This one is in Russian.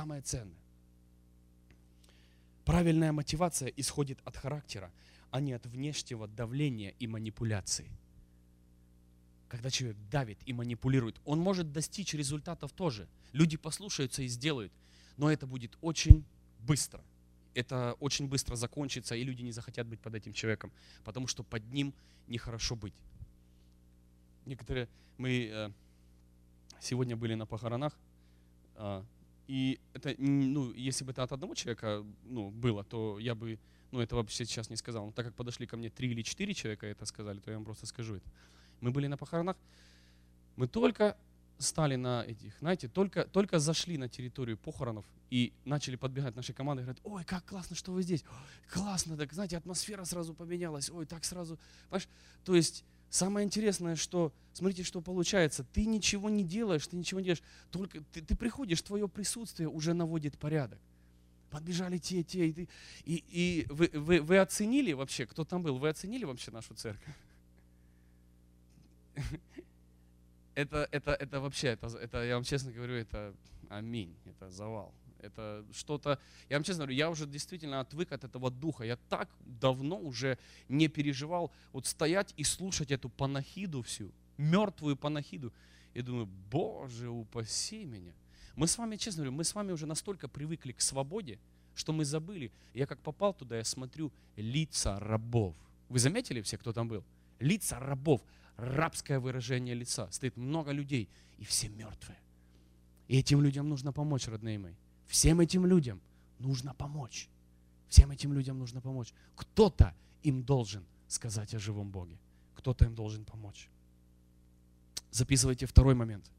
самое ценное. Правильная мотивация исходит от характера, а не от внешнего давления и манипуляций. Когда человек давит и манипулирует, он может достичь результатов тоже. Люди послушаются и сделают, но это будет очень быстро. Это очень быстро закончится, и люди не захотят быть под этим человеком, потому что под ним нехорошо быть. Мы сегодня были на похоронах, и это, если бы это от одного человека было, то я бы это вообще сейчас не сказал. Но так как подошли ко мне 3 или 4 человека это сказали, то я вам просто скажу это. Мы были на похоронах, мы только стали на этих, знаете, только зашли на территорию похоронов и начали подбегать наши команды и говорят: ой, как классно, что вы здесь, классно, так, знаете, атмосфера сразу поменялась, ой, так сразу, понимаешь? То есть самое интересное, что, смотрите, что получается, ты ничего не делаешь, только ты приходишь, твое присутствие уже наводит порядок. Подбежали те, и вы оценили вообще, кто там был, вы оценили вообще нашу церковь? Это вообще, я вам честно говорю, это аминь, это завал. Это что-то, я вам честно говорю, я уже действительно отвык от этого духа. Я так давно уже не переживал вот стоять и слушать эту панахиду всю, мертвую панахиду. И думаю, Боже, упаси меня. Мы с вами, честно говорю, мы с вами уже настолько привыкли к свободе, что мы забыли. Я как попал туда, я смотрю лица рабов. Вы заметили все, кто там был? Лица рабов, рабское выражение лица. Стоит много людей, и все мертвые. И этим людям нужно помочь, родные мои. Всем этим людям нужно помочь. Всем этим людям нужно помочь. Кто-то им должен сказать о живом Боге. Кто-то им должен помочь. Записывайте второй момент.